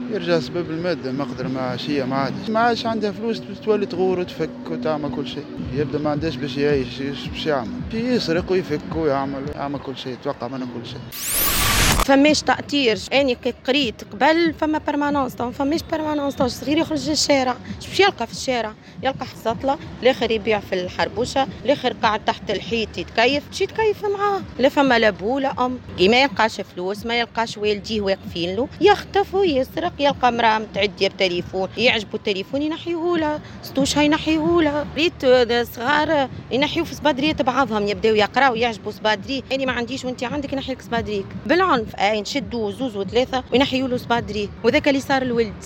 يرجع سبب المادة، مقدر ما عادش هي ما عادش عندها فلوس تولي تغور وتفك وتعمل كل شيء، يبدأ ما عندهاش باش يعيش باش يعمل، يسرق ويفك ويعمل كل شيء، يتوقع منه كل شيء. فماش تأثير، أنا كي قريت قبل فما برمانونس، فماش برمانونس، صغير يخرج للشارع، باش يلقى في الشارع؟ يلقى حصطلة، الآخر يبيع في الحربوشة، الآخر قاعد تحت الحيط يتكيف، باش يتكيف معاه، لا فما لا بو لا أم، كي ما يلقاش فلوس، ما يلقاش والديه واقفين له، يخطف ويسرق، يلقى امرأة متعدية بتليفون، يعجبو التليفون ينحيهولها، ستوشها ينحيهولها، ريت صغار ينحيو في صبادرية بعضهم، يبداو يقراو يعجبوا صبادري، أنا ما عنديش وأنت عندك نحيلك صبادريك، بالعنف نشدوا زوز وثلاثة وينحيوا له صبادري، وذاك اللي صار الولد.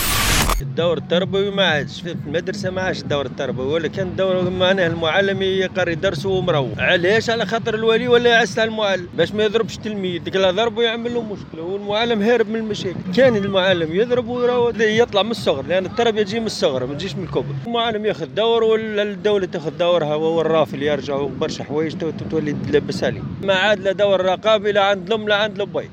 الدور التربوي ما عادش في المدرسة، ما عادش الدور التربوي، ولا كان الدور معناه المعلم يقري درسه ومروح. علاش؟ على خاطر الولي ولا يعس على المعلم باش ما يضربش التلميذ، ديك لا ضربه يعمل له مشكلة، والمعلم هارب من المشاكل. كان المعلم يضرب ويطلع من الصغر، لأن التربية تجي من الصغر ما تجيش من الكبر. المعلم ياخذ دور ولا الدولة تاخذ دورها، والرافل يرجعوا برشا حوايج تولي تلبس عليه. ما عاد لا دور رقابي لا عند الأم لا عند الأبوين.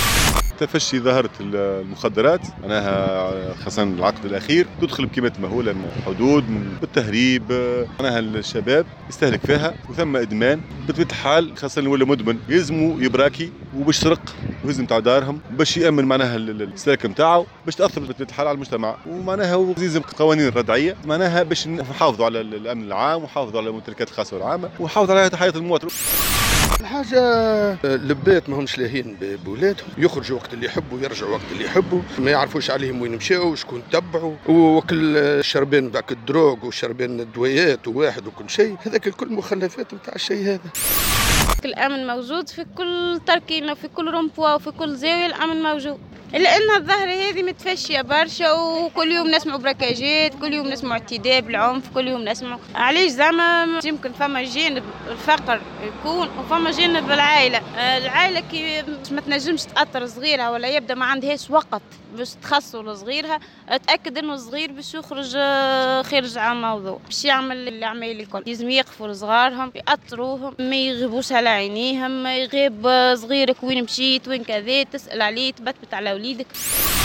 تفشي ظاهرة المخدرات معناها خاصة العقد الأخير تدخل بكميات مهولة من الحدود بالتهريب، معناها الشباب يستهلك فيها وثم إدمان بطبيعة الحال، خاصة اللي ولا مدمن يلزموا يبراكي وباش يسرق ويهز نتاع دارهم باش يأمن معناها السلك نتاعو باش تأثر بطبيعة الحال على المجتمع، ومعناها وزيز قوانين الردعية معناها باش نحافظوا على الأمن العام ونحافظوا على الممتلكات الخاصة والعامة ونحافظوا على حياة المواطن. الحاجة لبيت ما همش لاهين بولادهم، يخرجوا وقت اللي يحبوا يرجعوا وقت اللي يحبوا، ما يعرفوش عليهم وين مشاو وشكون تبعوا، وكل الشربين ذاك الدروغ وشربين الدويات وواحد وكل شيء، هذاك الكل مخلفات نتاع الشيء هذا. الأمن موجود في كل تركينة وفي كل رمبوا وفي كل زاوية، الأمن موجود، إلا أن الظاهرة هذه متفشية برشا، وكل يوم نسمعوا براكاجات، كل يوم نسمعوا اعتداء بالعنف، كل يوم نسمعوا. علاش زعما يمكن فما جانب الفقر يكون وفما جانب العائلة كي ما تنجمش تأثر صغيرها ولا يبدأ ما عندهاش وقت باش تخصوا لصغيرها، تأكد إنه صغير باش يخرج خارج عن الموضوع، باش يعمل الأعمال الكل، لازم يقفوا لصغارهم يأطروهم، ما يغيبوش على عينيهم، ما يغيب صغيرك وين مشيت وين كذا، تسأل عليه تبتبت على وليدك.